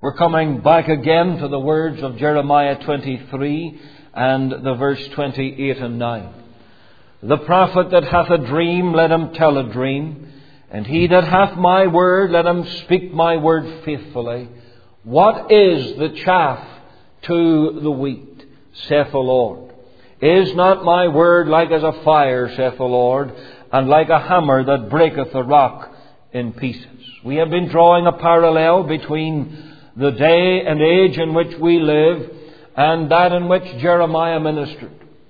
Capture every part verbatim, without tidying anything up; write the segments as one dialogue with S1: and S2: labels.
S1: We're coming back again to the words of Jeremiah twenty-three and the verse twenty-eight and nine. The prophet that hath a dream, let him tell a dream. And he that hath my word, let him speak my word faithfully. What is the chaff to the wheat, saith the Lord? Is not my word like as a fire, saith the Lord, and like a hammer that breaketh the rock in pieces? We have been drawing a parallel between the day and age in which we live and that in which Jeremiah ministered.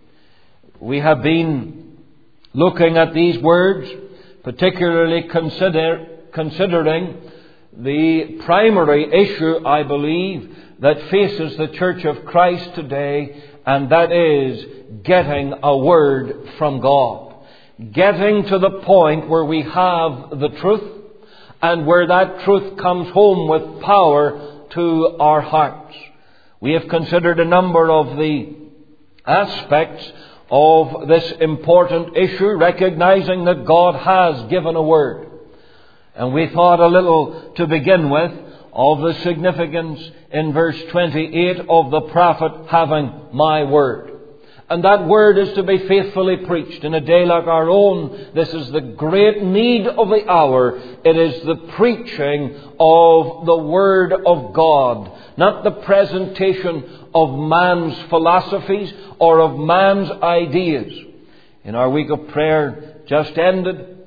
S1: We have been looking at these words, particularly consider, considering the primary issue, I believe, that faces the Church of Christ today, and that is getting a word from God. Getting to the point where we have the truth, and where that truth comes home with power to our hearts. We have considered a number of the aspects of this important issue, recognizing that God has given a word. And we thought a little to begin with of the significance in verse twenty-eight of the prophet having my word. And that word is to be faithfully preached. In a day like our own, this is the great need of the hour. It is the preaching of the Word of God, not the presentation of man's philosophies or of man's ideas. In our week of prayer just ended,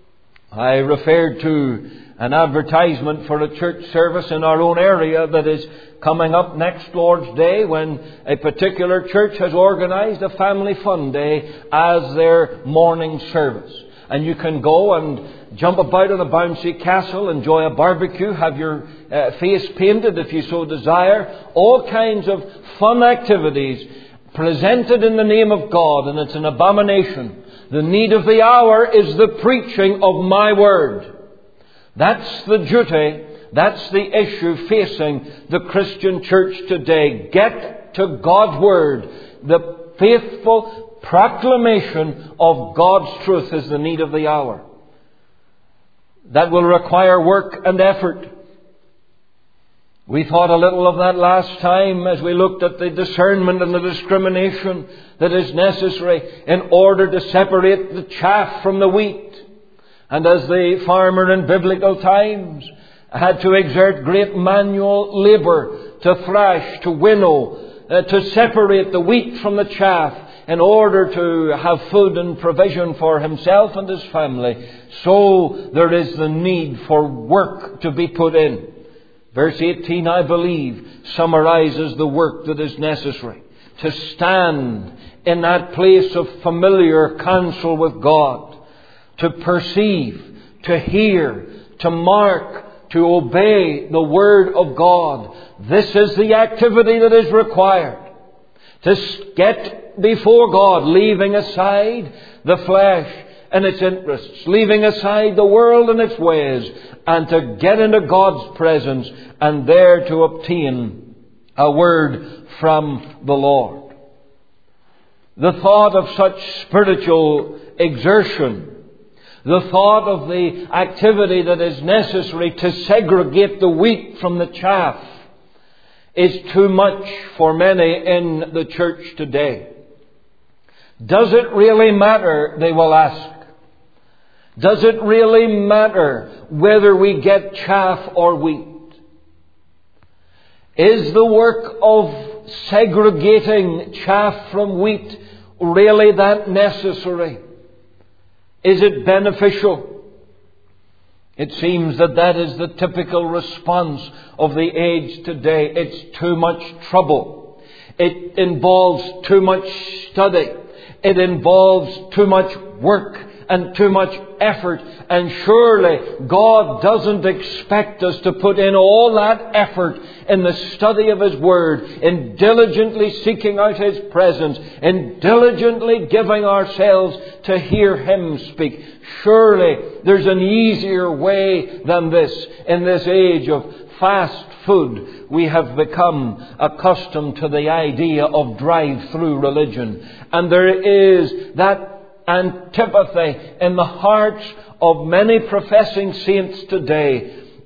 S1: I referred to an advertisement for a church service in our own area that is coming up next Lord's Day, when a particular church has organized a family fun day as their morning service. And you can go and jump about on a bouncy castle, enjoy a barbecue, have your uh, face painted if you so desire. All kinds of fun activities presented in the name of God, and it's an abomination. The need of the hour is the preaching of my word. That's the duty, that's the issue facing the Christian church today. Get to God's word. The faithful proclamation of God's truth is the need of the hour. That will require work and effort. We thought a little of that last time as we looked at the discernment and the discrimination that is necessary in order to separate the chaff from the wheat. And as the farmer in biblical times had to exert great manual labour to thrash, to winnow, uh, to separate the wheat from the chaff in order to have food and provision for himself and his family, so there is the need for work to be put in. Verse eighteen, I believe, summarizes the work that is necessary. To stand in that place of familiar counsel with God. To perceive, to hear, to mark, to obey the Word of God. This is the activity that is required. To get before God, leaving aside the flesh and its interests, leaving aside the world and its ways, and to get into God's presence and there to obtain a word from the Lord. The thought of such spiritual exertion, the thought of the activity that is necessary to segregate the wheat from the chaff, is too much for many in the church today. Does it really matter, they will ask? Does it really matter whether we get chaff or wheat? Is the work of segregating chaff from wheat really that necessary? Is it beneficial? It seems that that is the typical response of the age today. It's too much trouble. It involves too much study. It involves too much work and too much effort. And surely God doesn't expect us to put in all that effort in the study of His Word, in diligently seeking out His presence, in diligently giving ourselves to hear Him speak. Surely there's an easier way than this. In this age of fast food, we have become accustomed to the idea of drive-through religion. And there is that antipathy in the hearts of many professing saints today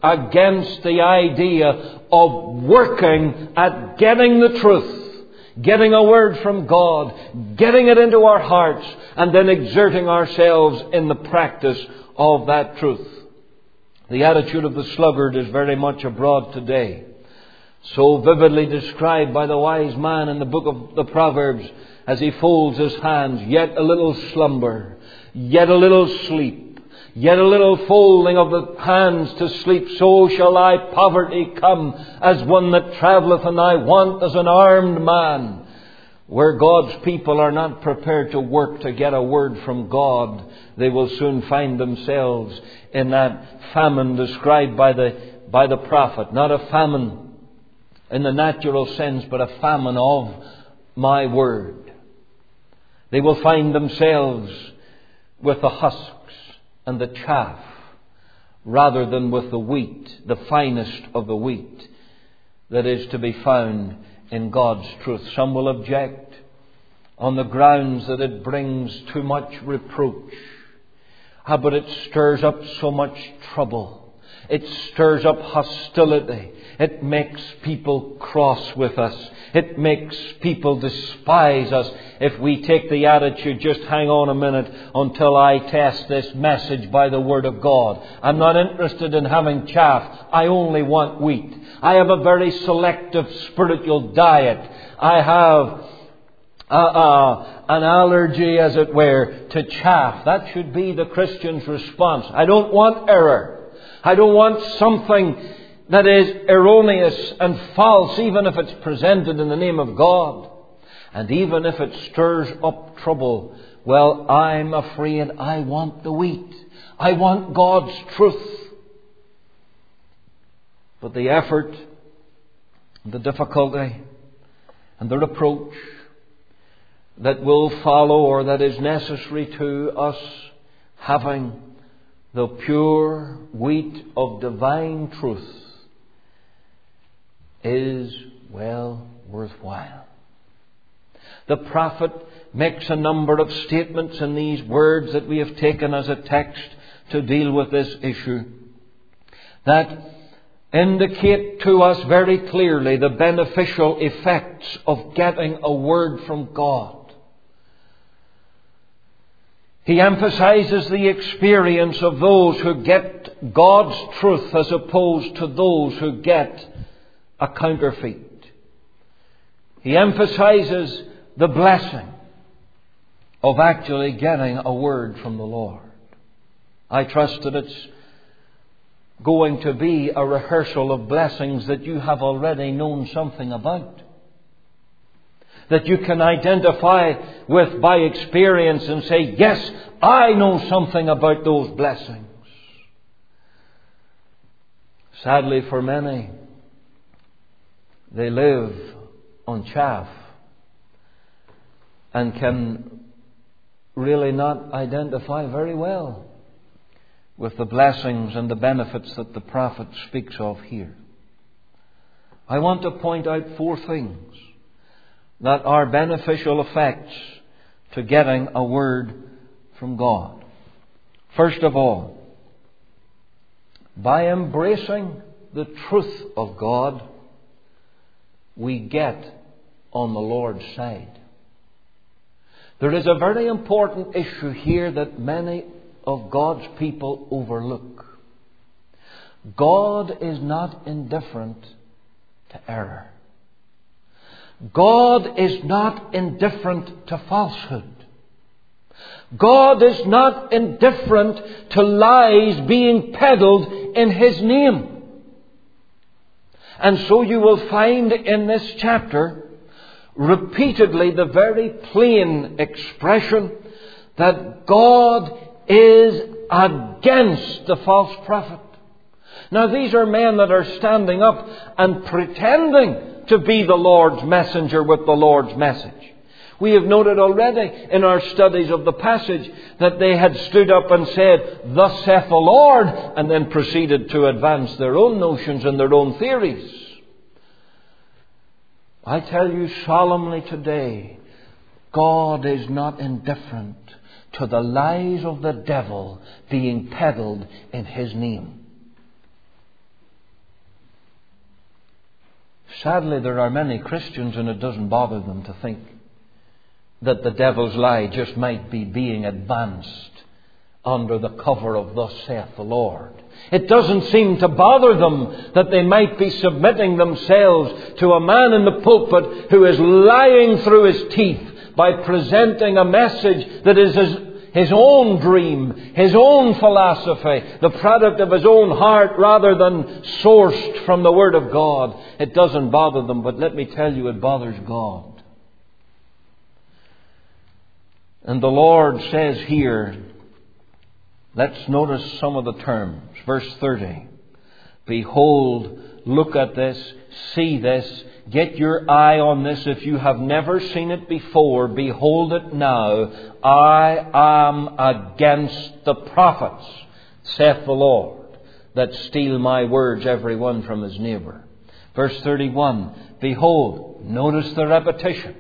S1: against the idea of working at getting the truth, getting a word from God, getting it into our hearts, and then exerting ourselves in the practice of that truth. The attitude of the sluggard is very much abroad today, so vividly described by the wise man in the book of the Proverbs as he folds his hands. Yet a little slumber, yet a little sleep, yet a little folding of the hands to sleep, so shall thy poverty come as one that travelleth, and thy want as an armed man. Where God's people are not prepared to work to get a word from God, they will soon find themselves in that famine described by the, by the prophet. Not a famine in the natural sense, but a famine of my word. They will find themselves with the husks and the chaff rather than with the wheat, the finest of the wheat that is to be found in God's truth. Some will object on the grounds that it brings too much reproach. Ah, but it stirs up so much trouble. It stirs up hostility. It makes people cross with us. It makes people despise us if we take the attitude, just hang on a minute until I test this message by the Word of God. I'm not interested in having chaff. I only want wheat. I have a very selective spiritual diet. I have uh, uh, an allergy, as it were, to chaff. That should be the Christian's response. I don't want error. I don't want something that is erroneous and false, even if it's presented in the name of God. And even if it stirs up trouble, well, I'm afraid I want the wheat. I want God's truth. But the effort, the difficulty, and the reproach that will follow, or that is necessary to us having the pure wheat of divine truth, is, well, worthwhile. The prophet makes a number of statements in these words that we have taken as a text to deal with this issue that indicate to us very clearly the beneficial effects of getting a word from God. He emphasizes the experience of those who get God's truth as opposed to those who get a counterfeit. He emphasizes the blessing of actually getting a word from the Lord. I trust that it's going to be a rehearsal of blessings that you have already known something about, that you can identify with by experience and say, yes, I know something about those blessings. Sadly for many, they live on chaff and can really not identify very well with the blessings and the benefits that the prophet speaks of here. I want to point out four things that are beneficial effects to getting a word from God. First of all, by embracing the truth of God, we get on the Lord's side. There is a very important issue here that many of God's people overlook. God is not indifferent to error. God is not indifferent to falsehood. God is not indifferent to lies being peddled in His name. And so you will find in this chapter repeatedly the very plain expression that God is against the false prophet. Now, these are men that are standing up and pretending to be the Lord's messenger with the Lord's message. We have noted already in our studies of the passage that they had stood up and said, "Thus saith the Lord," and then proceeded to advance their own notions and their own theories. I tell you solemnly today, God is not indifferent to the lies of the devil being peddled in His name. Sadly, there are many Christians, and it doesn't bother them to think that the devil's lie just might be being advanced under the cover of "Thus saith the Lord." It doesn't seem to bother them that they might be submitting themselves to a man in the pulpit who is lying through his teeth by presenting a message that is his, his own dream, his own philosophy, the product of his own heart rather than sourced from the Word of God. It doesn't bother them, but let me tell you, it bothers God. And the Lord says here, let's notice some of the terms. Verse thirty. Behold, look at this, see this, get your eye on this if you have never seen it before. Behold it now. I am against the prophets, saith the Lord, that steal my words, every one from his neighbour. Verse thirty-one. Behold, notice the repetition.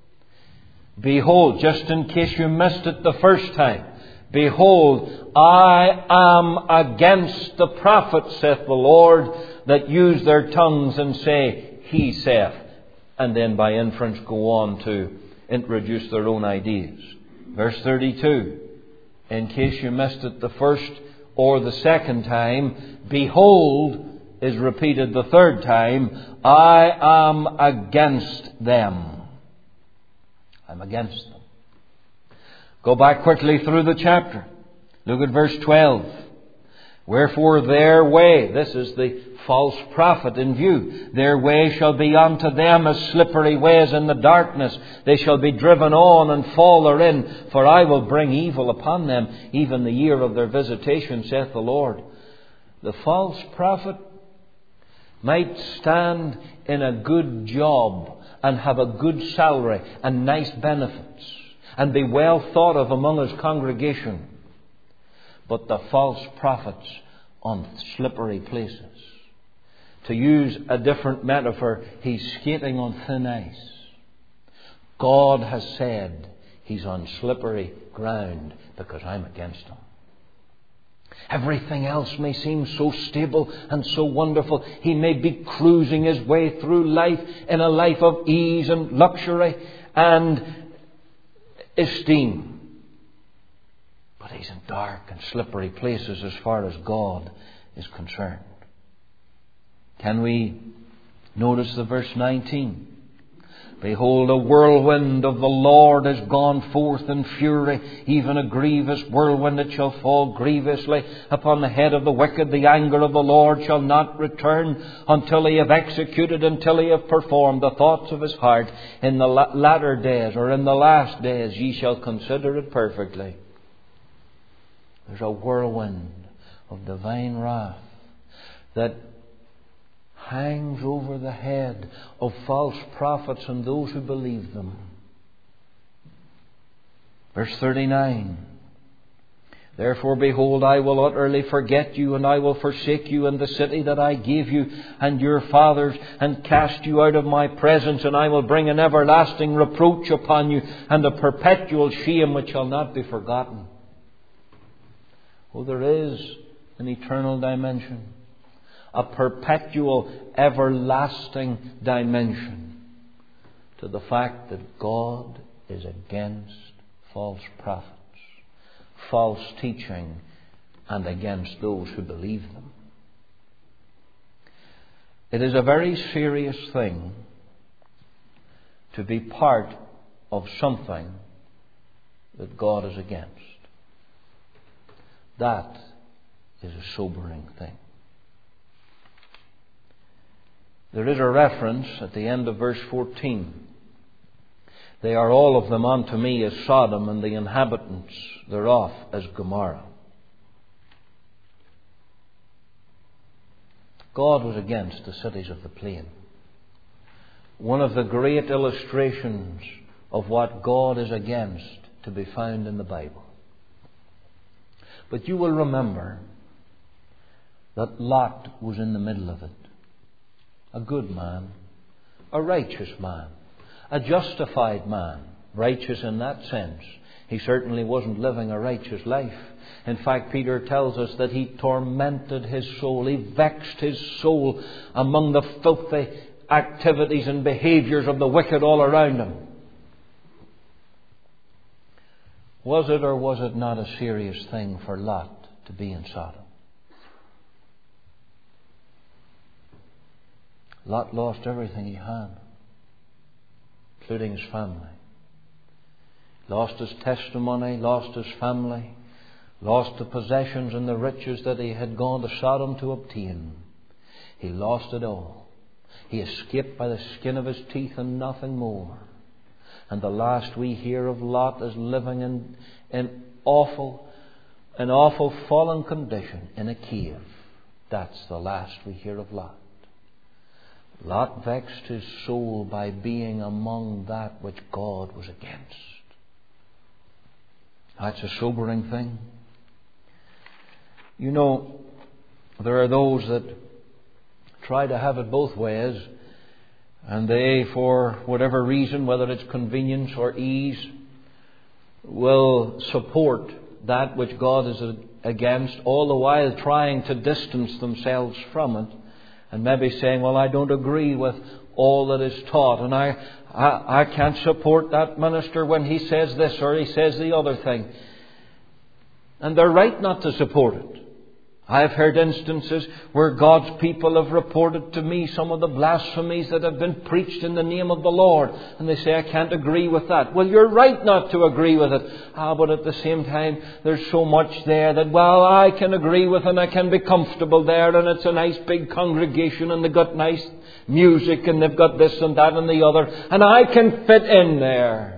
S1: Behold, just in case you missed it the first time. Behold, I am against the prophets, saith the Lord, that use their tongues and say, He saith, and then by inference go on to introduce their own ideas. Verse thirty-two, in case you missed it the first or the second time, behold is repeated the third time, I am against them. I'm against them. Go back quickly through the chapter. Look at verse twelve. Wherefore their way, this is the false prophet in view, their way shall be unto them as slippery ways in the darkness. They shall be driven on and fall therein. For I will bring evil upon them, even the year of their visitation, saith the Lord. The false prophet might stand in a good job and have a good salary and nice benefits and be well thought of among his congregation. But the false prophet's on slippery places. To use a different metaphor, he's skating on thin ice. God has said he's on slippery ground because I'm against him. Everything else may seem so stable and so wonderful. He may be cruising his way through life in a life of ease and luxury and esteem. But he's in dark and slippery places as far as God is concerned. Can we notice the verse nineteen? Behold, a whirlwind of the Lord is gone forth in fury, even a grievous whirlwind that shall fall grievously upon the head of the wicked. The anger of the Lord shall not return until he have executed, until he have performed the thoughts of his heart. In the latter days, or in the last days, ye shall consider it perfectly. There's a whirlwind of divine wrath that hangs over the head of false prophets and those who believe them. Verse thirty-nine. Therefore, behold, I will utterly forget you, and I will forsake you in the city that I gave you and your fathers, and cast you out of my presence, and I will bring an everlasting reproach upon you, and a perpetual shame which shall not be forgotten. Oh, there is an eternal dimension. A perpetual, everlasting dimension to the fact that God is against false prophets, false teaching, and against those who believe them. It is a very serious thing to be part of something that God is against. That is a sobering thing. There is a reference at the end of verse fourteen. They are all of them unto me as Sodom, and the inhabitants thereof as Gomorrah. God was against the cities of the plain. One of the great illustrations of what God is against to be found in the Bible. But you will remember that Lot was in the middle of it. A good man, a righteous man, a justified man. Righteous in that sense. He certainly wasn't living a righteous life. In fact, Peter tells us that he tormented his soul. He vexed his soul among the filthy activities and behaviors of the wicked all around him. Was it or was it not a serious thing for Lot to be in Sodom? Lot lost everything he had, including his family. Lost his testimony, lost his family, lost the possessions and the riches that he had gone to Sodom to obtain. He lost it all. He escaped by the skin of his teeth and nothing more. And the last we hear of Lot is living in in awful, an awful fallen condition in a cave. That's the last we hear of Lot. Lot vexed his soul by being among that which God was against. That's a sobering thing. You know, there are those that try to have it both ways, and they, for whatever reason, whether it's convenience or ease, will support that which God is against, all the while trying to distance themselves from it, and maybe saying, well, I don't agree with all that is taught, and I, I, I can't support that minister when he says this or he says the other thing. And they're right not to support it. I've heard instances where God's people have reported to me some of the blasphemies that have been preached in the name of the Lord. And they say, I can't agree with that. Well, you're right not to agree with it. Ah, but at the same time, there's so much there that, well, I can agree with and I can be comfortable there. And it's a nice big congregation and they've got nice music and they've got this and that and the other. And I can fit in there.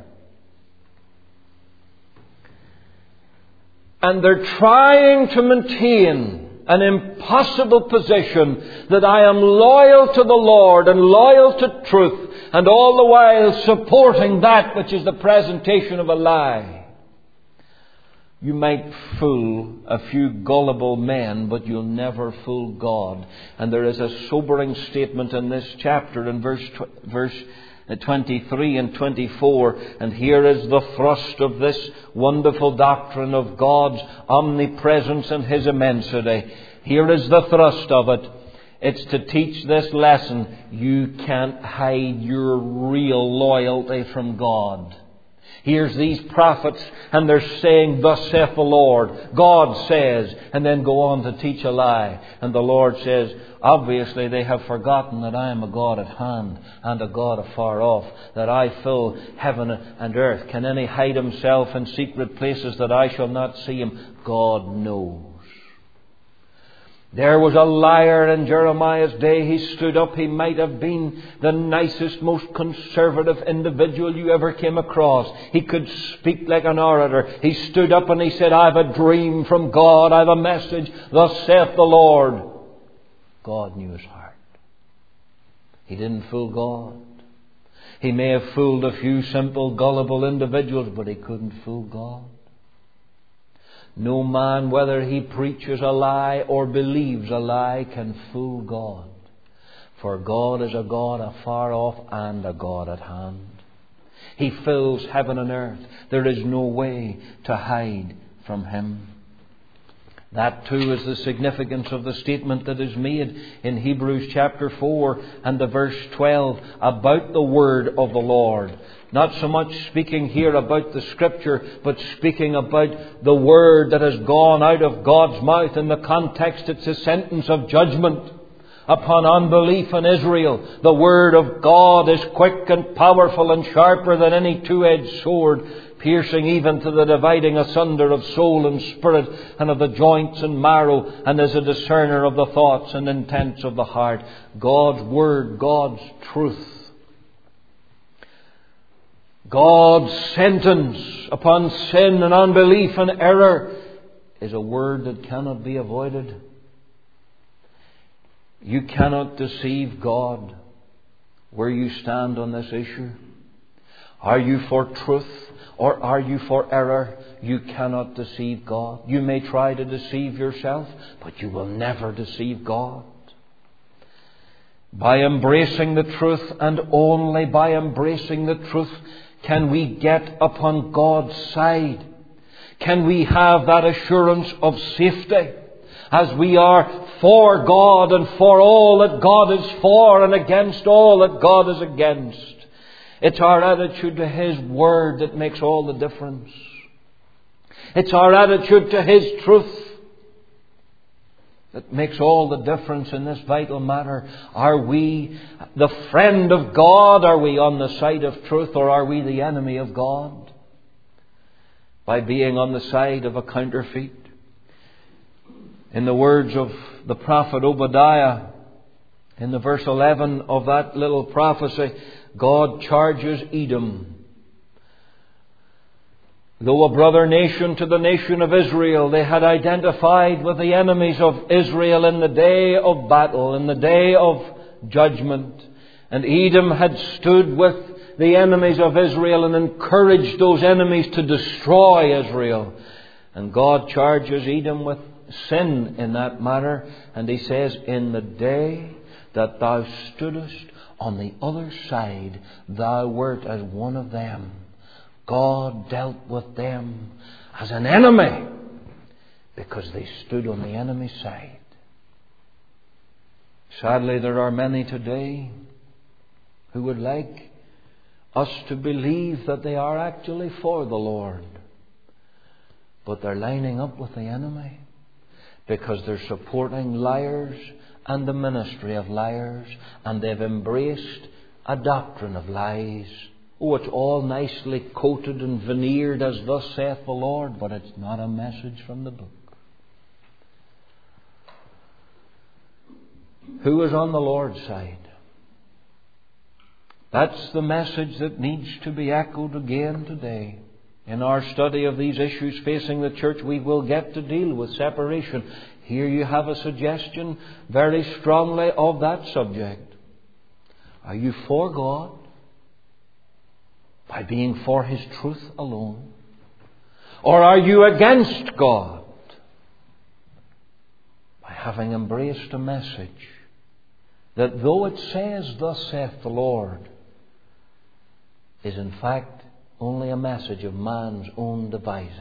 S1: And they're trying to maintain an impossible position that I am loyal to the Lord and loyal to truth, and all the while supporting that which is the presentation of a lie. You might fool a few gullible men, but you'll never fool God. And there is a sobering statement in this chapter in verse verse twenty-three and twenty-four, and here is the thrust of this wonderful doctrine of God's omnipresence and His immensity. Here is the thrust of it. It's to teach this lesson. You can't hide your real loyalty from God. Here's these prophets, and they're saying, thus saith the Lord. God says, and then go on to teach a lie. And the Lord says, obviously they have forgotten that I am a God at hand and a God afar off, that I fill heaven and earth. Can any hide himself in secret places that I shall not see him? God knows. There was a liar in Jeremiah's day. He stood up. He might have been the nicest, most conservative individual you ever came across. He could speak like an orator. He stood up and he said, I have a dream from God. I have a message. Thus saith the Lord. God knew his heart. He didn't fool God. He may have fooled a few simple, gullible individuals, but he couldn't fool God. No man, whether he preaches a lie or believes a lie, can fool God. For God is a God afar off and a God at hand. He fills heaven and earth. There is no way to hide from Him. That too is the significance of the statement that is made in Hebrews chapter four and the verse twelve about the word of the Lord. Not so much speaking here about the Scripture, but speaking about the word that has gone out of God's mouth. In the context, it's a sentence of judgment upon unbelief in Israel. The word of God is quick and powerful and sharper than any two-edged sword, piercing even to the dividing asunder of soul and spirit and of the joints and marrow, and is a discerner of the thoughts and intents of the heart. God's word, God's truth, God's sentence upon sin and unbelief and error is a word that cannot be avoided. You cannot deceive God where you stand on this issue. Are you for truth or are you for error? You cannot deceive God. You may try to deceive yourself, but you will never deceive God. By embracing the truth, and only by embracing the truth, can we get upon God's side? Can we have that assurance of safety? as we are for God and for all that God is for and against all that God is against. It's our attitude to His Word that makes all the difference. It's our attitude to His truth that makes all the difference in this vital matter. Are we the friend of God? Are we on the side of truth? Or are we the enemy of God by being on the side of a counterfeit? In the words of the prophet Obadiah, in the verse eleven of that little prophecy, God charges Edom. Though a brother nation to the nation of Israel, they had identified with the enemies of Israel in the day of battle, in the day of judgment. And Edom had stood with the enemies of Israel and encouraged those enemies to destroy Israel. And God charges Edom with sin in that matter. And He says, in the day that thou stoodest on the other side, thou wert as one of them. God dealt with them as an enemy because they stood on the enemy's side. Sadly, there are many today who would like us to believe that they are actually for the Lord, but they're lining up with the enemy because they're supporting liars and the ministry of liars, and they've embraced a doctrine of lies. Oh, it's all nicely coated and veneered as thus saith the Lord, but it's not a message from the book. Who is on the Lord's side? That's the message that needs to be echoed again today. In our study of these issues facing the church, we will get to deal with separation. Here you have a suggestion very strongly of that subject. Are you for God by being for His truth alone? Or are you against God by having embraced a message that, though it says, thus saith the Lord, is in fact only a message of man's own devising?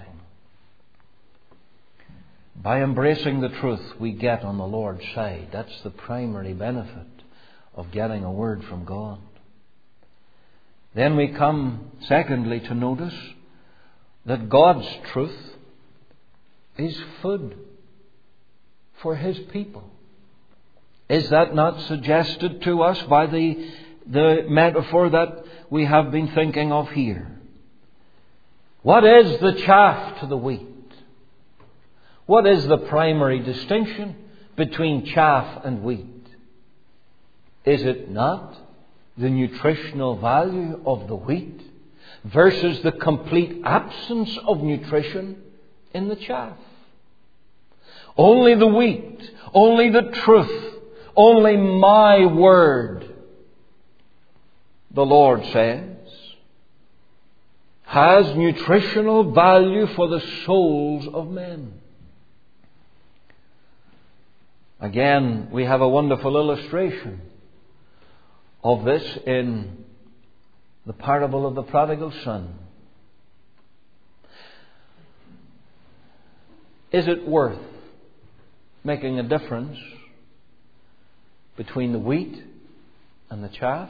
S1: By embracing the truth, we get on the Lord's side. That's the primary benefit of getting a word from God. Then we come, secondly, to notice that God's truth is food for His people. Is that not suggested to us by the, the metaphor that we have been thinking of here? What is the chaff to the wheat? What is the primary distinction between chaff and wheat? Is it not the nutritional value of the wheat versus the complete absence of nutrition in the chaff? Only the wheat, only the truth, only my word, the Lord says, has nutritional value for the souls of men. Again, we have a wonderful illustration of this in the parable of the prodigal son. Is it worth making a difference between the wheat and the chaff?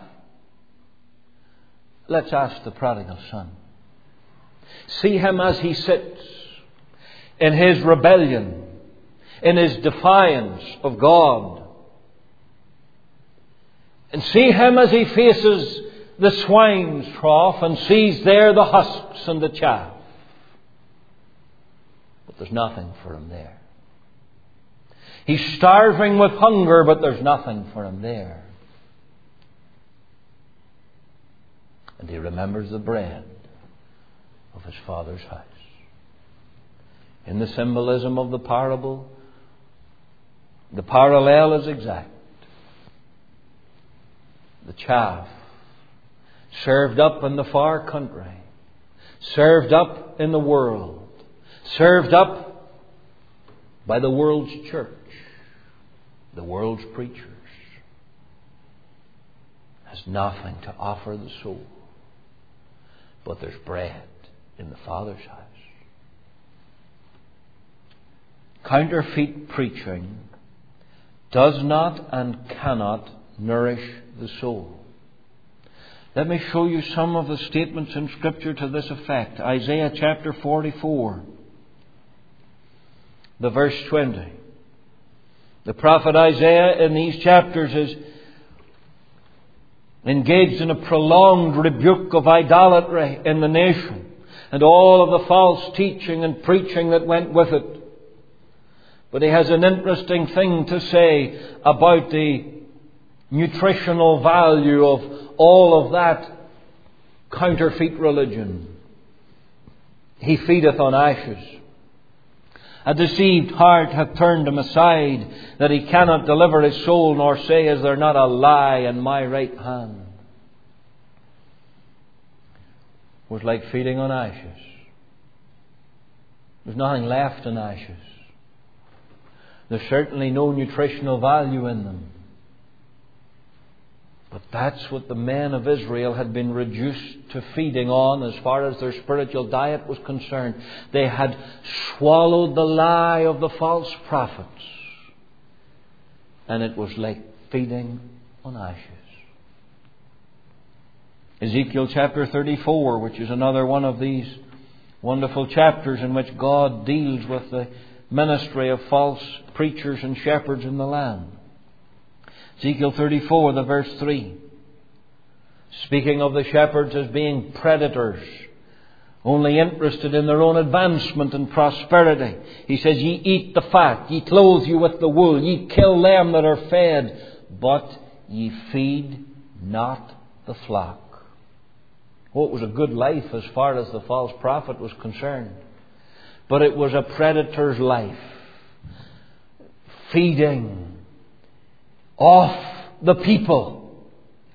S1: Let's ask the prodigal son. See him as he sits in his rebellion, in his defiance of God. And see him as he faces the swine's trough and sees there the husks and the chaff. But there's nothing for him there. He's starving with hunger, but there's nothing for him there. And he remembers the bread of his father's house. In the symbolism of the parable, the parallel is exact. The chaff served up in the far country, served up in the world, served up by the world's church, the world's preachers, has nothing to offer the soul. But there's bread in the Father's house. counterfeit preaching does not and cannot nourish the soul. Let me show you some of the statements in Scripture to this effect. Isaiah chapter forty-four, the verse twenty. The prophet Isaiah in these chapters is engaged in a prolonged rebuke of idolatry in the nation and all of the false teaching and preaching that went with it. But he has an interesting thing to say about the nutritional value of all of that counterfeit religion. He feedeth on ashes. A deceived heart hath turned him aside, that he cannot deliver his soul, nor say, is there not a lie in my right hand? It was like feeding on ashes. There's nothing left in ashes. There's certainly no nutritional value in them. But that's what the men of Israel had been reduced to feeding on as far as their spiritual diet was concerned. They had swallowed the lie of the false prophets. And it was like feeding on ashes. Ezekiel chapter thirty-four, which is another one of these wonderful chapters in which God deals with the ministry of false preachers and shepherds in the land. Ezekiel thirty-four, the verse three. Speaking of the shepherds as being predators, only interested in their own advancement and prosperity. He says, ye eat the fat, ye clothe you with the wool, ye kill them that are fed, but ye feed not the flock. Oh, it was a good life as far as the false prophet was concerned. But it was a predator's life. Feeding off the people,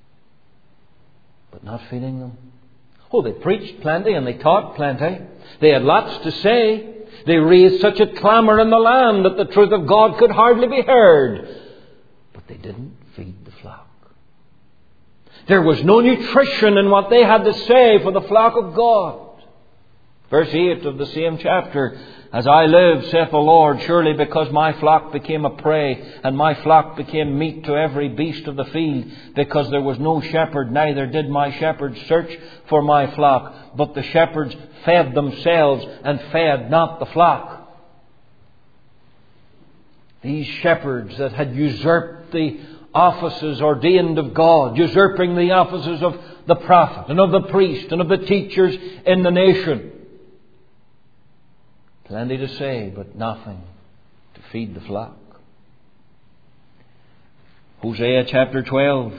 S1: but not feeding them. Oh, they preached plenty and they taught plenty. They had lots to say. They raised such a clamour in the land that the truth of God could hardly be heard. But they didn't feed the flock. There was no nutrition in what they had to say for the flock of God. Verse eight of the same chapter. As I live, saith the Lord, surely because my flock became a prey, and my flock became meat to every beast of the field, because there was no shepherd, neither did my shepherds search for my flock, but the shepherds fed themselves and fed not the flock. These shepherds that had usurped the offices ordained of God, usurping the offices of the prophet and of the priest and of the teachers in the nation. Plenty to say, but nothing to feed the flock. Hosea chapter twelve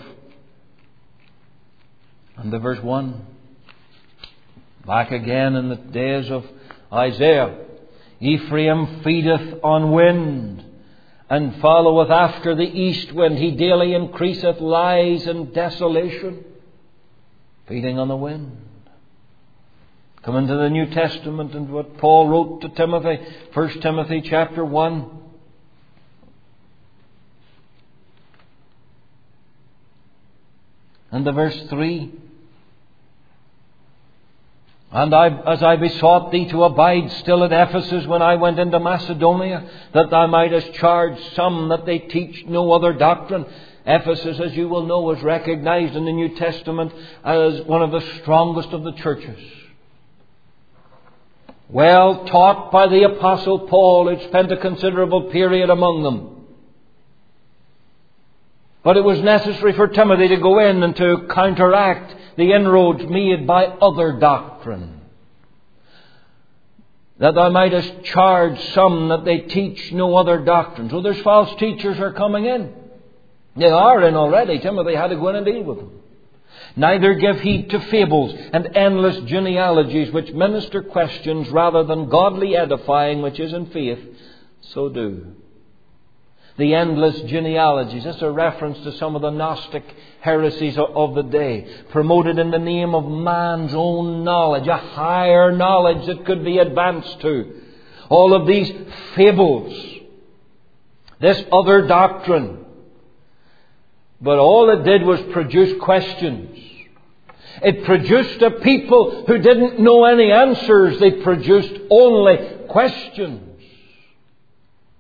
S1: and the verse one. Back again in the days of Isaiah. Ephraim feedeth on wind, and followeth after the east wind. He daily increaseth lies and desolation. Feeding on the wind. Come into the New Testament and what Paul wrote to Timothy. First Timothy chapter one. And the verse three. And I, as I besought thee to abide still at Ephesus when I went into Macedonia, that thou mightest charge some that they teach no other doctrine. Ephesus, as you will know, was recognized in the New Testament as one of the strongest of the churches. Well taught by the Apostle Paul, who spent a considerable period among them. But it was necessary for Timothy to go in and to counteract the inroads made by other doctrine. That thou mightest charge some that they teach no other doctrine. So there's false teachers are coming in. They are in already. Timothy had to go in and deal with them. Neither give heed to fables and endless genealogies which minister questions rather than godly edifying which is in faith. So do. The endless genealogies. This is a reference to some of the Gnostic heresies of the day. Promoted in the name of man's own knowledge. A higher knowledge that could be advanced to. All of these fables. This other doctrine. But all it did was produce questions. It produced a people who didn't know any answers. They produced only questions.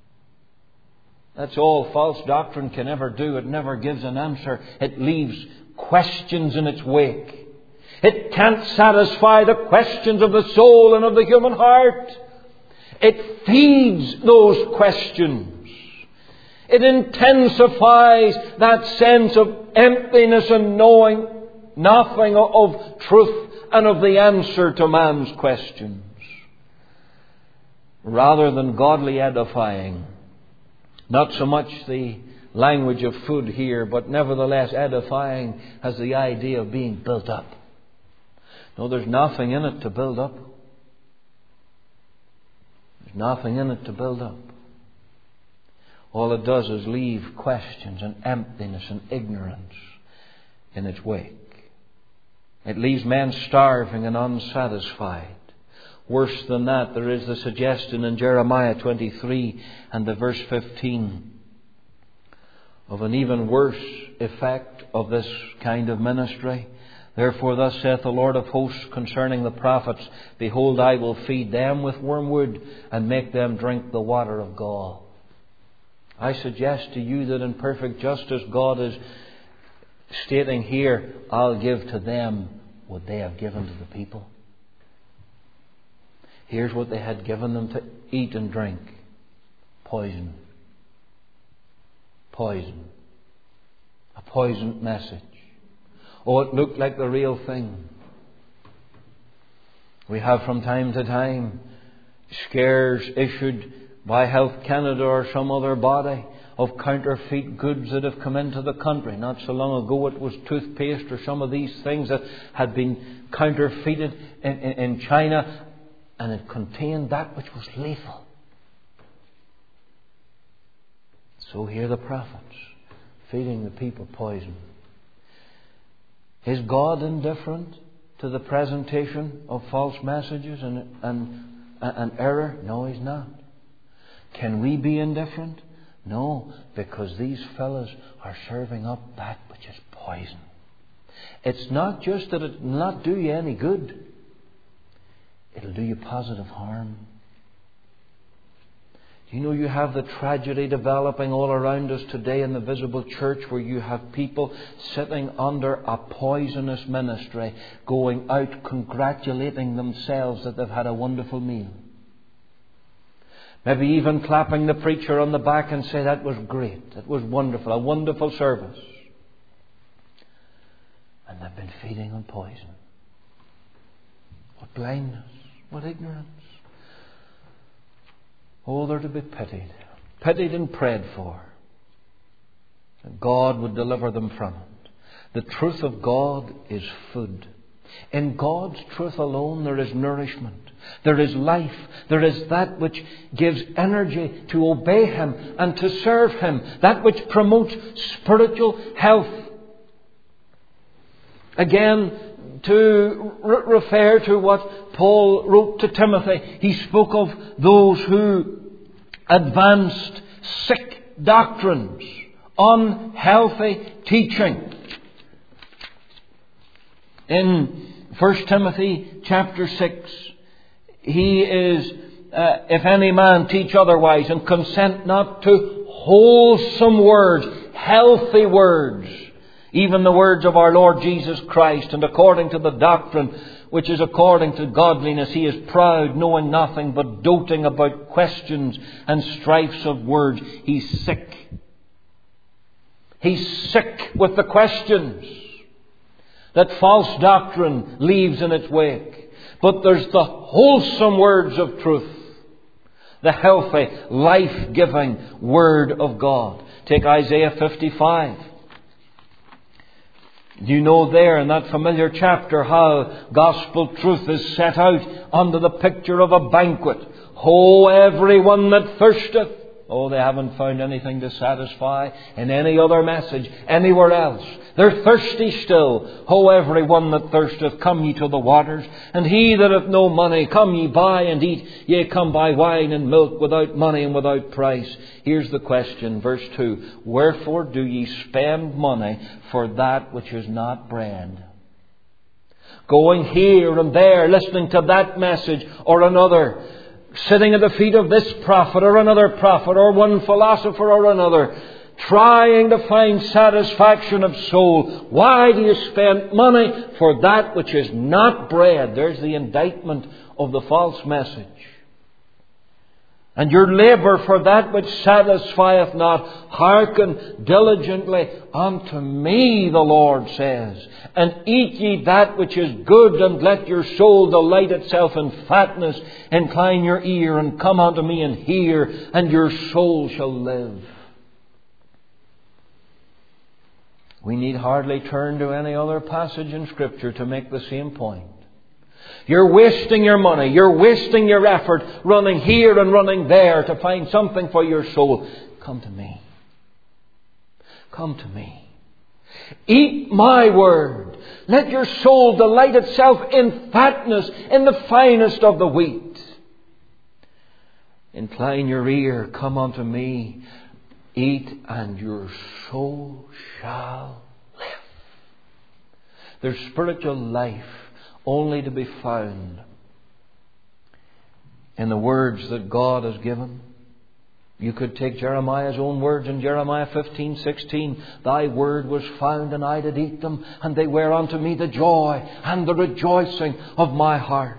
S1: That's all false doctrine can ever do. It never gives an answer. It leaves questions in its wake. It can't satisfy the questions of the soul and of the human heart. It feeds those questions. It intensifies that sense of emptiness and knowing nothing of truth and of the answer to man's questions. Rather than godly edifying, not so much the language of food here, but nevertheless edifying has the idea of being built up. No, there's nothing in it to build up. There's nothing in it to build up. All it does is leave questions and emptiness and ignorance in its wake. It leaves men starving and unsatisfied. Worse than that, there is the suggestion in Jeremiah twenty-three and the verse fifteen of an even worse effect of this kind of ministry. Therefore thus saith the Lord of hosts concerning the prophets, Behold, I will feed them with wormwood and make them drink the water of gall. I suggest to you that in perfect justice God is stating here, I'll give to them what they have given to the people. Here's what they had given them to eat and drink. Poison. Poison. A poisoned message. Oh, it looked like the real thing. We have from time to time scares issued by Health Canada or some other body of counterfeit goods that have come into the country. Not so long ago it was toothpaste or some of these things that had been counterfeited in, in, in China, and it contained that which was lethal. So here the prophets feeding the people poison. Is God indifferent to the presentation of false messages and, and, and error? No, He's not. Can we be indifferent? No, because these fellows are serving up that which is poison. It's not just that it will not do you any good. It'll do you positive harm. Do you know you have the tragedy developing all around us today in the visible church, where you have people sitting under a poisonous ministry, going out congratulating themselves that they've had a wonderful meal. Maybe even clapping the preacher on the back and say, that was great, that was wonderful, a wonderful service. And they've been feeding on poison. What blindness, what ignorance. Oh, they're to be pitied. Pitied and prayed for. That God would deliver them from it. The truth of God is food. In God's truth alone there is nourishment. There is life. There is that which gives energy to obey Him and to serve Him. That which promotes spiritual health. Again, to re- refer to what Paul wrote to Timothy, he spoke of those who advanced sick doctrines, unhealthy teaching. In First Timothy chapter six, he is, uh, if any man teach otherwise, and consent not to wholesome words, healthy words, even the words of our Lord Jesus Christ, and according to the doctrine which is according to godliness, he is proud, knowing nothing, but doting about questions and strifes of words. He's sick. He's sick with the questions that false doctrine leaves in its wake. But there's the wholesome words of truth, the healthy, life-giving Word of God. Take Isaiah fifty-five. You know there in that familiar chapter how gospel truth is set out under the picture of a banquet. Ho, everyone that thirsteth. Oh, they haven't found anything to satisfy in any other message anywhere else. They're thirsty still. Ho, everyone that thirsteth, come ye to the waters. And he that hath no money, come ye buy and eat. Yea, come buy wine and milk without money and without price. Here's the question, verse two. Wherefore do ye spend money for that which is not bread? Going here and there, listening to that message or another, sitting at the feet of this prophet or another prophet or one philosopher or another, trying to find satisfaction of soul. Why do you spend money for that which is not bread? There's the indictment of the false message. And your labour for that which satisfieth not. Hearken diligently unto me, the Lord says, and eat ye that which is good, and let your soul delight itself in fatness. Incline your ear and come unto me and hear, and your soul shall live. We need hardly turn to any other passage in Scripture to make the same point. You're wasting your money, you're wasting your effort, running here and running there to find something for your soul. Come to me. Come to me. Eat my word. Let your soul delight itself in fatness, in the finest of the wheat. Incline your ear, come unto me. Eat, and your soul shall live. There's spiritual life only to be found in the words that God has given. You could take Jeremiah's own words in Jeremiah fifteen sixteen. Thy word was found, and I did eat them, and they were unto me the joy and the rejoicing of my heart.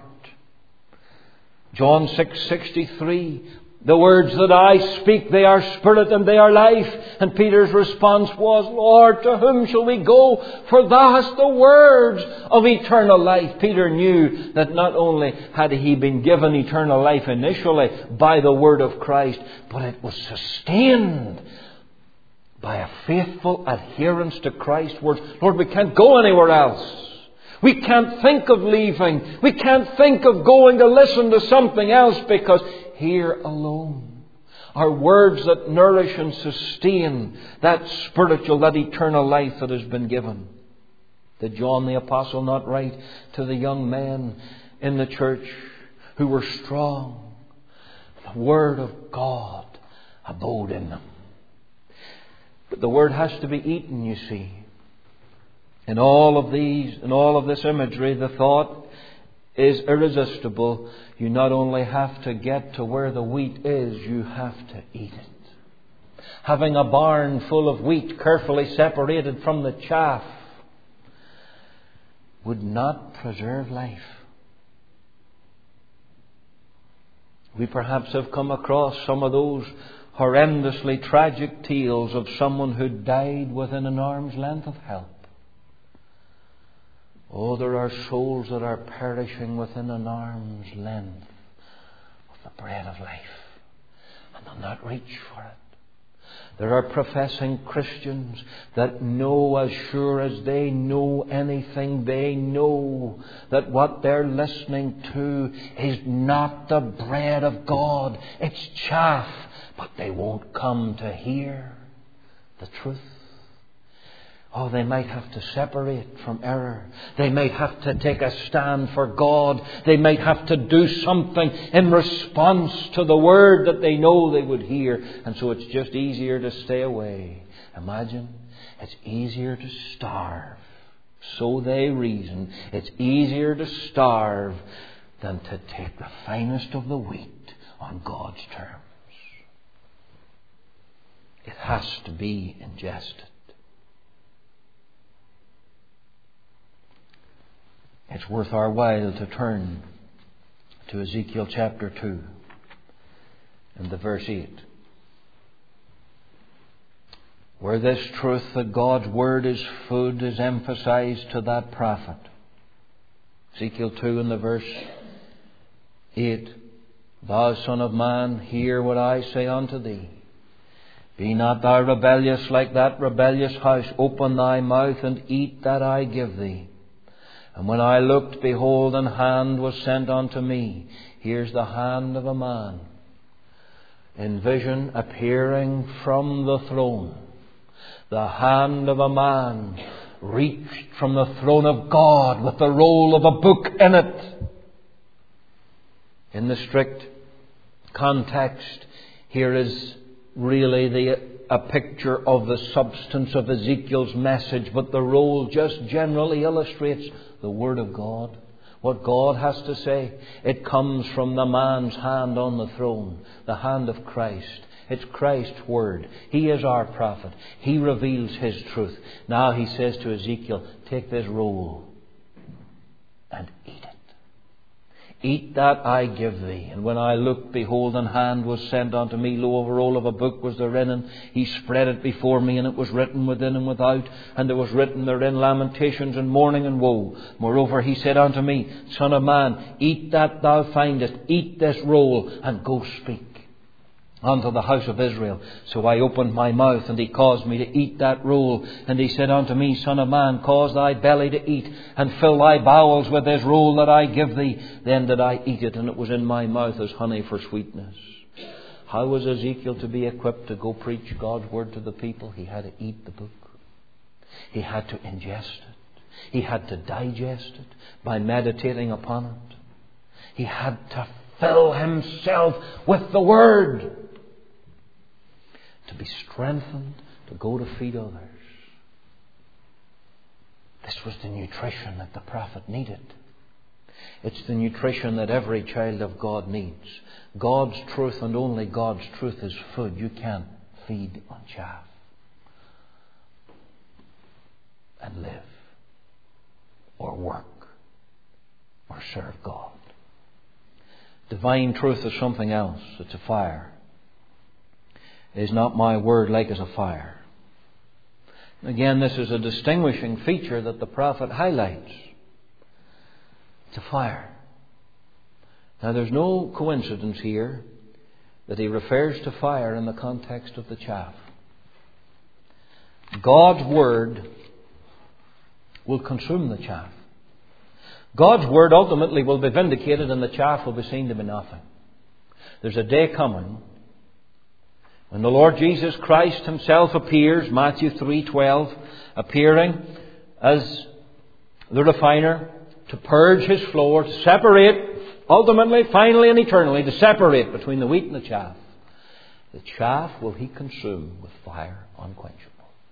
S1: John six sixty-three. The words that I speak, they are spirit and they are life. And Peter's response was, Lord, to whom shall we go? For thou hast the words of eternal life. Peter knew that not only had he been given eternal life initially by the word of Christ, but it was sustained by a faithful adherence to Christ's words. Lord, we can't go anywhere else. We can't think of leaving. We can't think of going to listen to something else, because here alone are words that nourish and sustain that spiritual, that eternal life that has been given. Did John the Apostle not write to the young men in the church who were strong? The Word of God abode in them. But the Word has to be eaten, you see. In all of these, in all of this imagery, the thought is irresistible. You not only have to get to where the wheat is, you have to eat it. Having a barn full of wheat carefully separated from the chaff would not preserve life. We perhaps have come across some of those horrendously tragic tales of someone who died within an arm's length of help. Oh, there are souls that are perishing within an arm's length of the bread of life, and they'll not reach for it. There are professing Christians that know, as sure as they know anything, they know that what they're listening to is not the bread of God. It's chaff, but they won't come to hear the truth. Oh, they might have to separate from error. They might have to take a stand for God. They might have to do something in response to the word that they know they would hear. And so it's just easier to stay away. Imagine, it's easier to starve. So they reason. It's easier to starve than to take the finest of the wheat on God's terms. It has to be ingested. It's worth our while to turn to Ezekiel chapter two and the verse eight, where this truth that God's word is food is emphasized to that prophet. Ezekiel two and the verse eight. Thou son of man, hear what I say unto thee. Be not thou rebellious like that rebellious house. Open thy mouth and eat that I give thee. And when I looked, behold, an hand was sent unto me. Here's the hand of a man in vision appearing from the throne. The hand of a man reached from the throne of God with the roll of a book in it. In the strict context, here is really the a picture of the substance of Ezekiel's message, but the roll just generally illustrates the Word of God What God has to say, it comes from the man's hand on the throne, the hand of Christ. It's Christ's word. He is our prophet. He reveals His truth. Now He says to Ezekiel, take this roll and eat it. Eat that I give thee. And when I looked, behold, an hand was sent unto me. Lo, a roll of a book was therein. He spread it before me, and it was written within and without. And there was written therein lamentations and mourning and woe. Moreover, He said unto me, Son of man, eat that thou findest. Eat this roll, and go speak unto the house of Israel. So I opened my mouth, and He caused me to eat that roll. And He said unto me, Son of man, cause thy belly to eat, and fill thy bowels with this roll that I give thee. Then did I eat it, and it was in my mouth as honey for sweetness. How was Ezekiel to be equipped to go preach God's word to the people? He had to eat the book. He had to ingest it. He had to digest it by meditating upon it. He had to fill himself with the word, to be strengthened, to go to feed others. This was the nutrition that the prophet needed. It's the nutrition that every child of God needs. God's truth and only God's truth is food. You can't feed on chaff and live or work or serve God. Divine truth is something else. It's a fire. Is not my word like as a fire? Again, this is a distinguishing feature that the prophet highlights. It's a fire. Now, there's no coincidence here that he refers to fire in the context of the chaff. God's word will consume the chaff. God's word ultimately will be vindicated, and the chaff will be seen to be nothing. There's a day coming when the Lord Jesus Christ Himself appears, Matthew three twelve, appearing as the refiner to purge His floor, to separate, ultimately, finally and eternally, to separate between the wheat and the chaff. The chaff will He consume with fire unquenchable.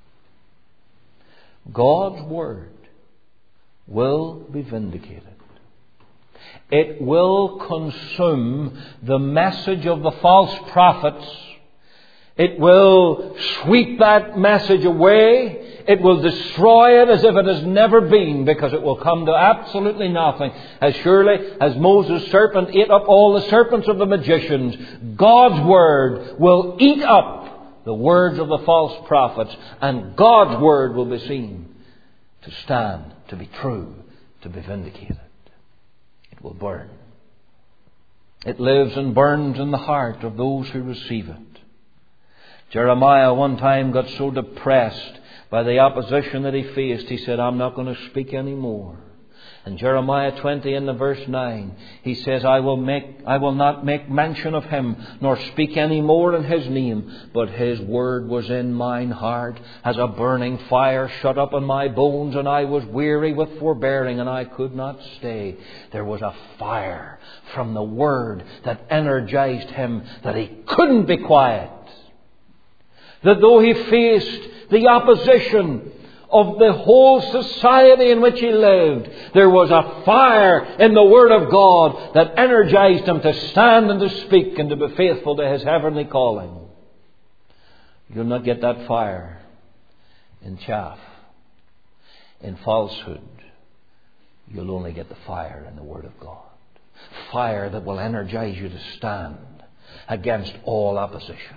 S1: God's word will be vindicated. It will consume the message of the false prophets. It will sweep that message away. It will destroy it as if it has never been, because it will come to absolutely nothing. As surely as Moses' serpent ate up all the serpents of the magicians, God's word will eat up the words of the false prophets, and God's word will be seen to stand, to be true, to be vindicated. It will burn. It lives and burns in the heart of those who receive it. Jeremiah one time got so depressed by the opposition that he faced, he said, I'm not going to speak anymore. And Jeremiah twenty in the verse nine, he says, I will make, I will not make mention of him, nor speak any more in his name, but his word was in mine heart, as a burning fire shut up in my bones, and I was weary with forbearing, and I could not stay. There was a fire from the word that energized him, that he couldn't be quiet. That though he faced the opposition of the whole society in which he lived, there was a fire in the Word of God that energized him to stand and to speak and to be faithful to his heavenly calling. You'll not get that fire in chaff, in falsehood. You'll only get the fire in the Word of God. Fire that will energize you to stand against all opposition.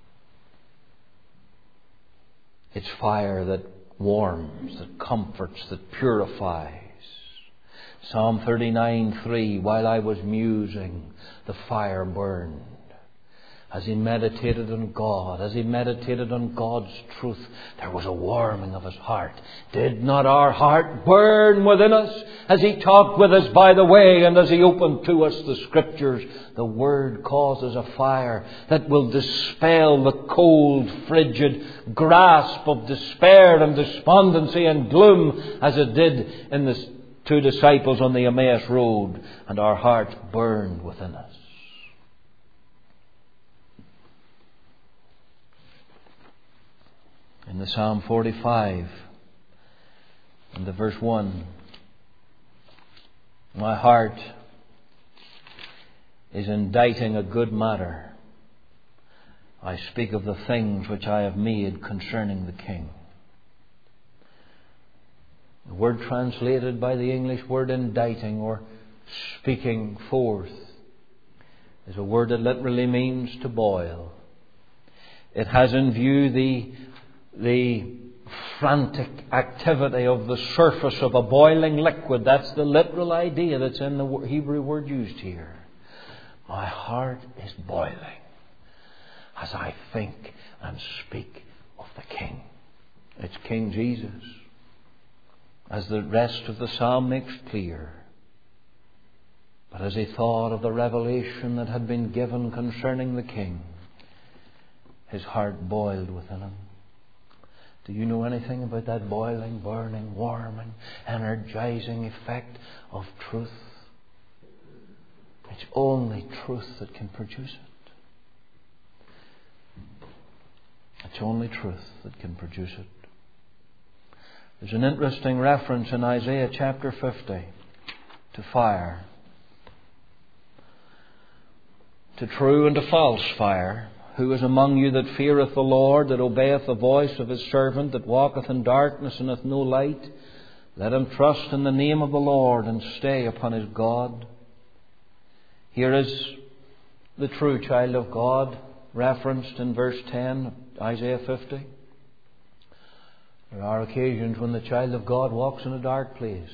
S1: It's fire that warms, that comforts, that purifies. Psalm thirty-nine three, while I was musing, the fire burned. As he meditated on God, as he meditated on God's truth, there was a warming of his heart. Did not our heart burn within us as he talked with us by the way, and as he opened to us the Scriptures? The Word causes a fire that will dispel the cold, frigid grasp of despair and despondency and gloom, as it did in the two disciples on the Emmaus Road, and our hearts burned within us. In the Psalm forty-five, and the verse one, My heart is inditing a good matter. I speak of the things which I have made concerning the King. The word translated by the English word inditing or speaking forth is a word that literally means to boil. It has in view the, the frantic activity of the surface of a boiling liquid. That's the literal idea that's in the Hebrew word used here. My heart is boiling as I think and speak of the King. It's King Jesus. As the rest of the psalm makes clear. But as he thought of the revelation that had been given concerning the King, his heart boiled within him. Do you know anything about that boiling, burning, warming, energizing effect of truth? It's only truth that can produce it. It's only truth that can produce it. There's an interesting reference in Isaiah chapter fifty to fire. To true and to false fire. Who is among you that feareth the Lord, that obeyeth the voice of his servant, that walketh in darkness and hath no light? Let him trust in the name of the Lord and stay upon his God. Here is the true child of God referenced in verse ten, Isaiah fifty. There are occasions when the child of God walks in a dark place.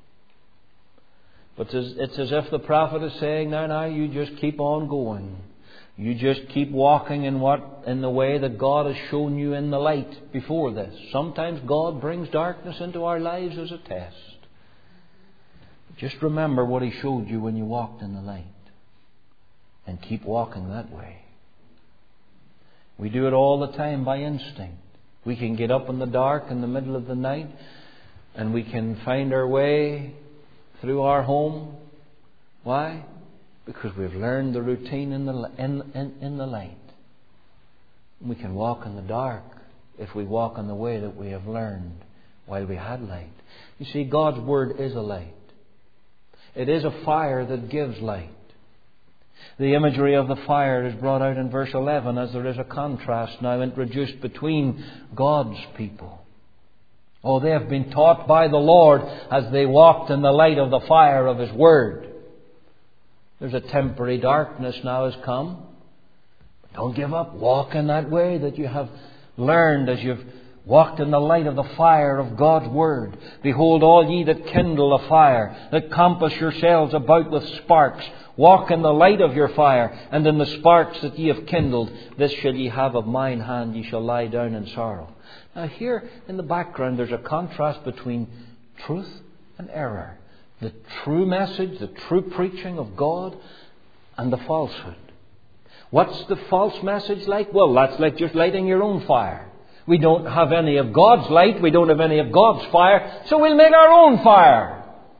S1: But it's as if the prophet is saying, now, now, you just keep on going. You just keep walking in what in the way that God has shown you in the light before this. Sometimes God brings darkness into our lives as a test. Just remember what He showed you when you walked in the light. And keep walking that way. We do it all the time by instinct. We can get up in the dark in the middle of the night and we can find our way through our home. Why? Because we've learned the routine in the, in, in, in the light. We can walk in the dark if we walk in the way that we have learned while we had light. You see, God's Word is a light. It is a fire that gives light. The imagery of the fire is brought out in verse eleven as there is a contrast now introduced between God's people. Oh, they have been taught by the Lord as they walked in the light of the fire of His Word. There's a temporary darkness now has come. Don't give up. Walk in that way that you have learned as you've walked in the light of the fire of God's Word. Behold, all ye that kindle a fire, that compass yourselves about with sparks, walk in the light of your fire, and in the sparks that ye have kindled, this shall ye have of mine hand, ye shall lie down in sorrow. Now here in the background there's a contrast between truth and error. The true message, the true preaching of God, and the falsehood. What's the false message like? Well, that's like just lighting your own fire. We don't have any of God's light, we don't have any of God's fire, so we'll make our own fire.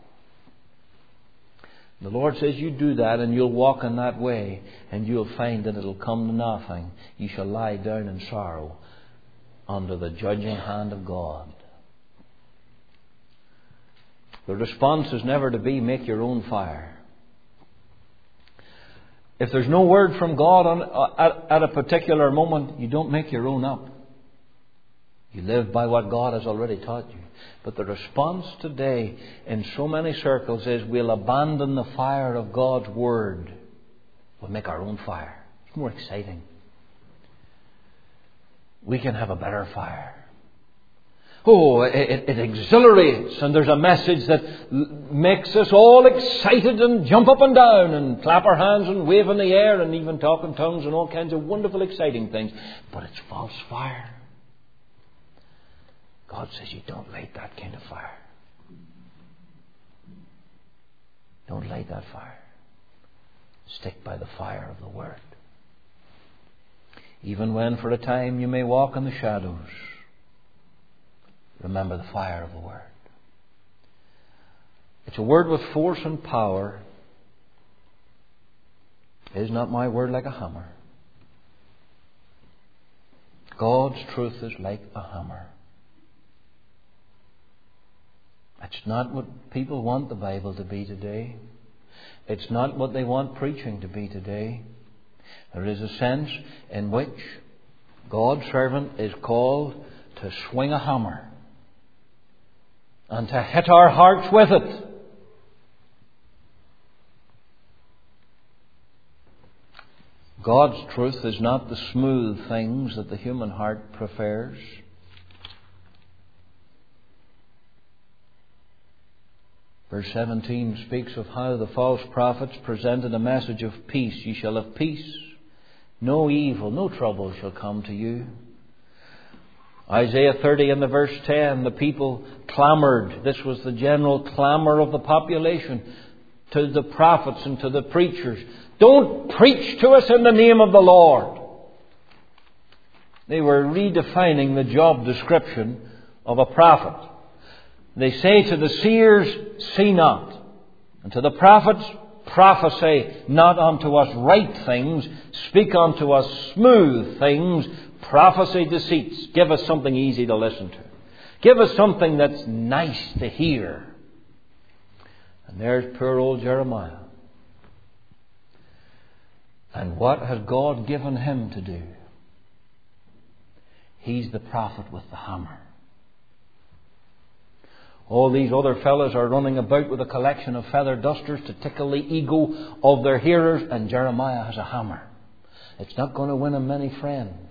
S1: The Lord says you do that and you'll walk in that way and you'll find that it'll come to nothing. You shall lie down in sorrow under the judging hand of God. The response is never to be make your own fire. If there's no word from God on, at, at a particular moment, you don't make your own up. You live by what God has already taught you. But the response today in so many circles is we'll abandon the fire of God's Word. We'll make our own fire. It's more exciting. We can have a better fire. Oh, it, it, it exhilarates, and there's a message that makes us all excited and jump up and down and clap our hands and wave in the air and even talk in tongues and all kinds of wonderful, exciting things. But it's false fire. God says you don't light that kind of fire. Don't light that fire. Stick by the fire of the Word. Even when for a time you may walk in the shadows, remember the fire of the Word. It's a word with force and power. Is not my word like a hammer? God's truth is like a hammer. It It's not what people want the Bible to be today. It's not what they want preaching to be today. There is a sense in which God's servant is called to swing a hammer and to hit our hearts with it. God's truth is not the smooth things that the human heart prefers. Verse seventeen speaks of how the false prophets presented a message of peace. Ye shall have peace. No evil, no trouble shall come to you. Isaiah thirty and the verse ten, the people clamoured. This was the general clamour of the population to the prophets and to the preachers. Don't preach to us in the name of the Lord. They were redefining the job description of a prophet. They say to the seers, see not. And to the prophets, prophesy not unto us right things. Speak unto us smooth things. Prophesy deceits. Give us something easy to listen to. Give us something that's nice to hear. And there's poor old Jeremiah. And what has God given him to do? He's the prophet with the hammer. All these other fellows are running about with a collection of feather dusters to tickle the ego of their hearers, and Jeremiah has a hammer. It's not going to win him many friends,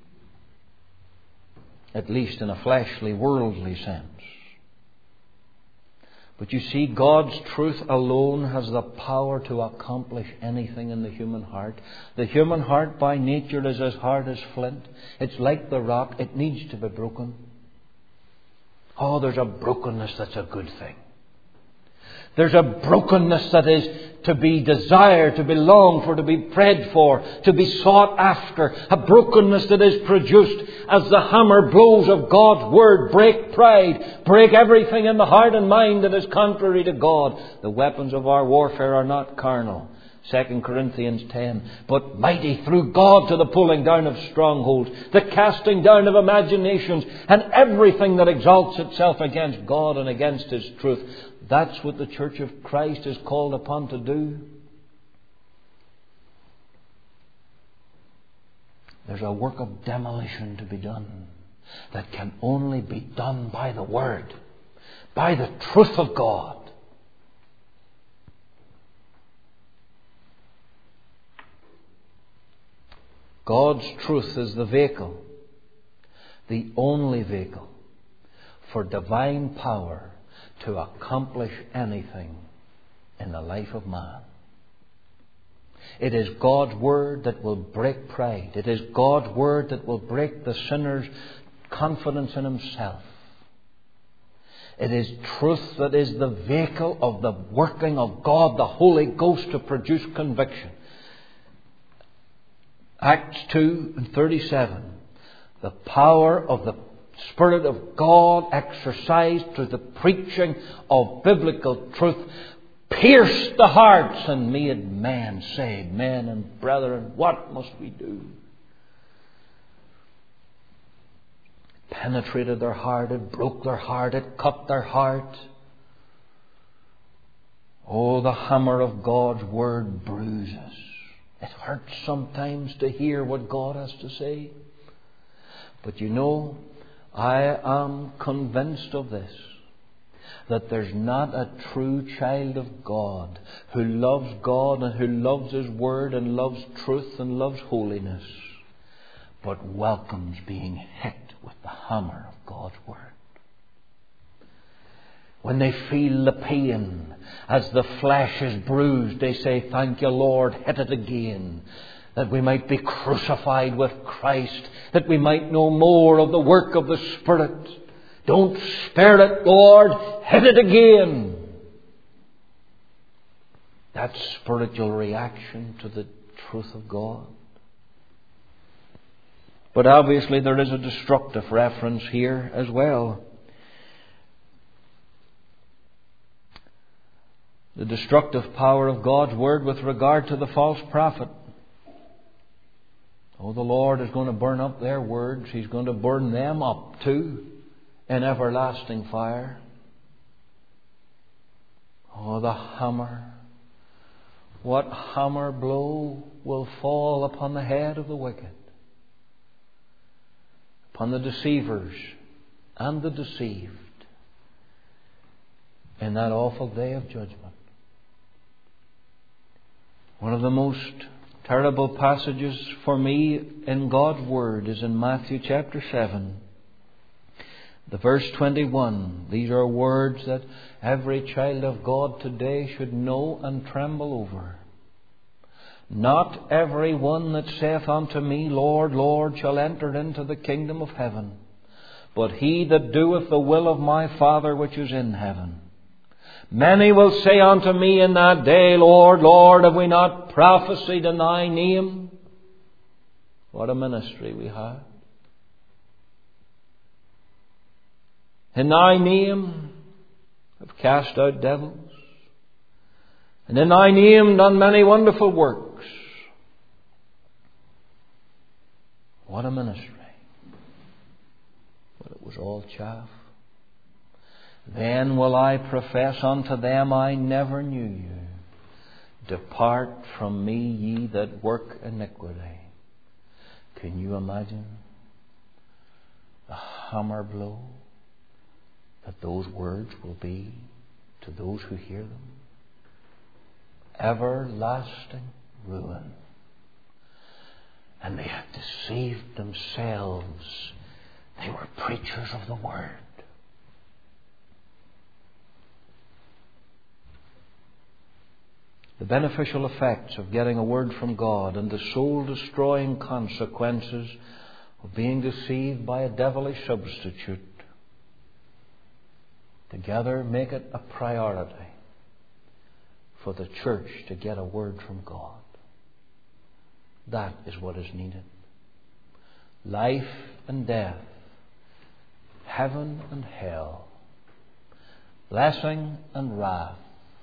S1: at least in a fleshly, worldly sense. But you see, God's truth alone has the power to accomplish anything in the human heart. The human heart by nature is as hard as flint. It's like the rock. It needs to be broken. Oh, there's a brokenness that's a good thing. There's a brokenness that is to be desired, to be longed for, to be prayed for, to be sought after. A brokenness that is produced as the hammer blows of God's Word break pride, break everything in the heart and mind that is contrary to God. The weapons of our warfare are not carnal. Second Corinthians ten. But mighty through God to the pulling down of strongholds, the casting down of imaginations, and everything that exalts itself against God and against His truth. That's what the Church of Christ is called upon to do. There's a work of demolition to be done that can only be done by the Word, by the truth of God. God's truth is the vehicle, the only vehicle for divine power to accomplish anything in the life of man. It is God's Word that will break pride. It is God's Word that will break the sinner's confidence in himself. It is truth that is the vehicle of the working of God, the Holy Ghost, to produce conviction. Acts two and thirty-seven. The power of the Spirit of God exercised through the preaching of biblical truth pierced the hearts and made men say, men and brethren, what must we do? It penetrated their heart, it broke their heart, it cut their heart. Oh, the hammer of God's Word bruises. It hurts sometimes to hear what God has to say. But you know, I am convinced of this, that there's not a true child of God who loves God and who loves His Word and loves truth and loves holiness, but welcomes being hit with the hammer of God's Word. When they feel the pain as the flesh is bruised, they say, thank you, Lord, hit it again, that we might be crucified with Christ, that we might know more of the work of the Spirit. Don't spare it, Lord, hit it again. That spiritual reaction to the truth of God. But obviously there is a destructive reference here as well. The destructive power of God's Word with regard to the false prophet. Oh, the Lord is going to burn up their words. He's going to burn them up too in everlasting fire. the hammer. What hammer blow will fall upon the head of the wicked, upon the deceivers and the deceived in that awful day of judgment. One of the most terrible passages for me in God's Word is in Matthew chapter seven. The verse twenty-one. These are words that every child of God today should know and tremble over. Not every one that saith unto me, Lord, Lord, shall enter into the kingdom of heaven, but he that doeth the will of my Father which is in heaven. Many will say unto me in that day, Lord, Lord, have we not prophesied in thy name? What a ministry we have. In thy name have cast out devils, and in thy name done many wonderful works. What a ministry. But it was all chaff. Then will I profess unto them, I never knew you. Depart from me, ye that work iniquity. Can you imagine the hammer blow that those words will be to those who hear them? Everlasting ruin. And they had deceived themselves. They were preachers of the Word. The beneficial effects of getting a word from God and the soul-destroying consequences of being deceived by a devilish substitute together make it a priority for the church to get a word from God. That is what is needed. Life and death, heaven and hell, blessing and wrath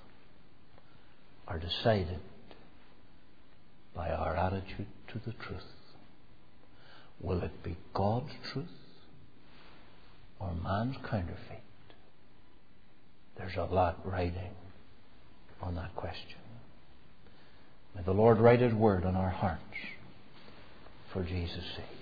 S1: are decided by our attitude to the truth. Will it be God's truth or man's counterfeit? There's a lot riding on that question. May the Lord write His word on our hearts for Jesus' sake.